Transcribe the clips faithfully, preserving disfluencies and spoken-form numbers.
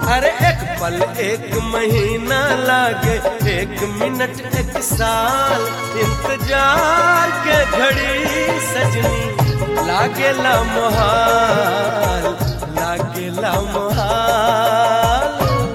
अरे एक पल एक महीना लागे, एक मिनट एक साल, इंतजार के घड़ी सजनी लागेला मुहाल, लागेला मुहाल।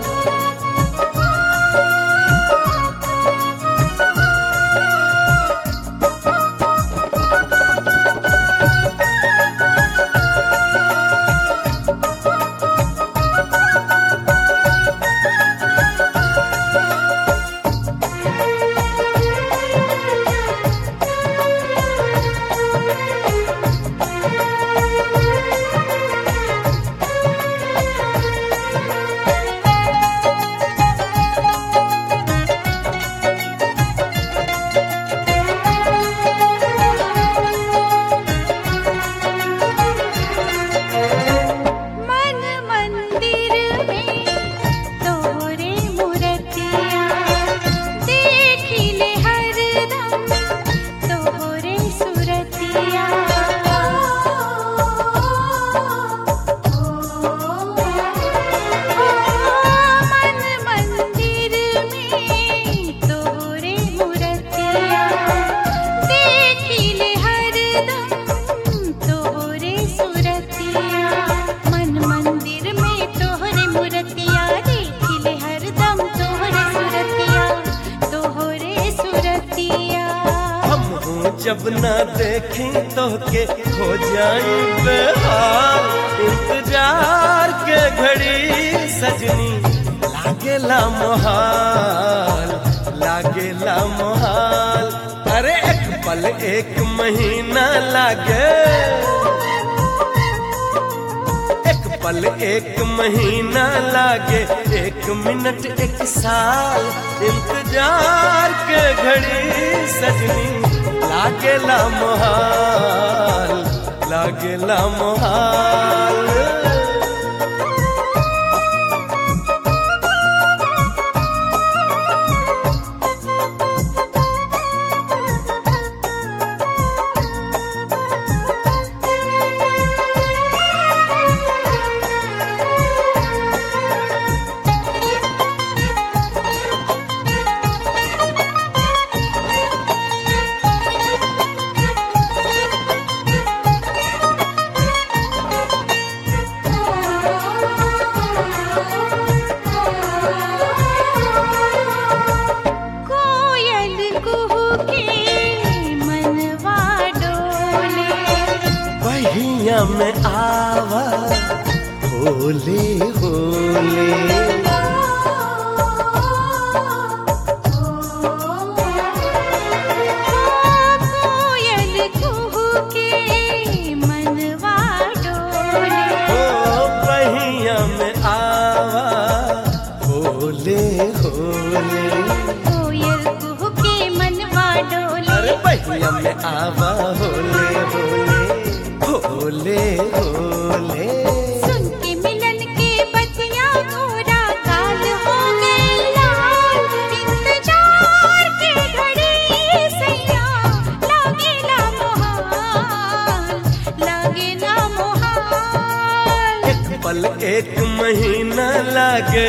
जब ना देखी तो के हो जाए बेहाल, इंतजार के घड़ी सजनी लागेला मुहाल, लागेला मुहाल। अरे एक पल एक महीना लागे, एक पल एक महीना लागे, एक मिनट एक साल, इंतजार के घड़ी सजनी लागेला मुहाल, लागेला मुहाल। बहिया में आवा होले होले, कोयल कुहू के मनवा डोले, ओ बहिया में आवा होले होले, कोयल कुहू के मनवा डोले। अरे बहिया में आवा होले होले, होले होले। सुन के मिलन के बतिया घोड़ा काल हो गए लाल, इंतजार के घड़ी सैया लागेला मुहाल, लागेला मुहाल। एक पल एक महीना लागे,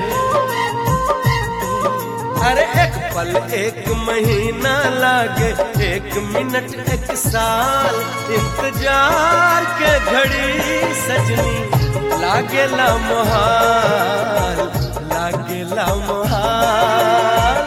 अरे एक पल एक महीना लागे, एक मिनट एक साल, इंतजार के घड़ी सजनी लागेला मुहाल, लागेला मुहाल।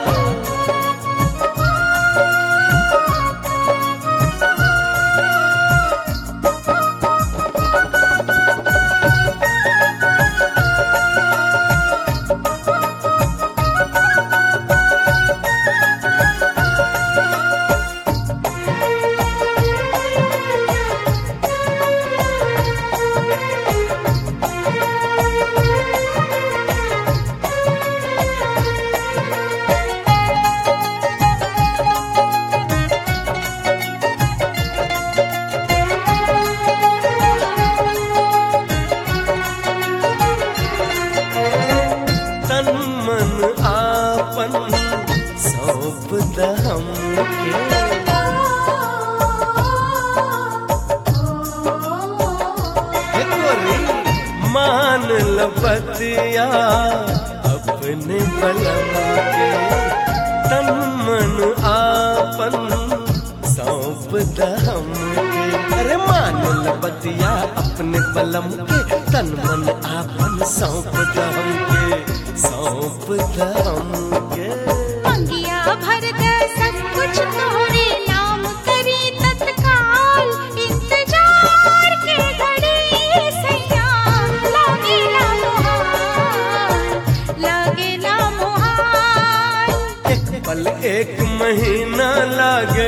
मान ल बतिया अपने बलम के, तन मन आपन सौंप दम के। अरे मान ल बतिया अपने बलम के, तन मन आपन सौंप दम के, सौंप दम के। मंगिया भर द सब कुछ तोहरे नाम करी तत्काल, इंतजार के घड़ी सैया लागेला मुहाल, लागेला मुहाल। एक पल एक महीना लागे,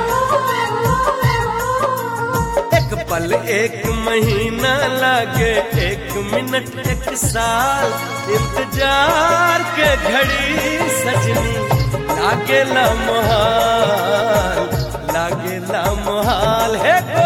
एक पल एक महीना लागे, एक मिनट एक साल, इंतजार के घड़ी सजनी लागेला मुहाल, लागेला मुहाल है।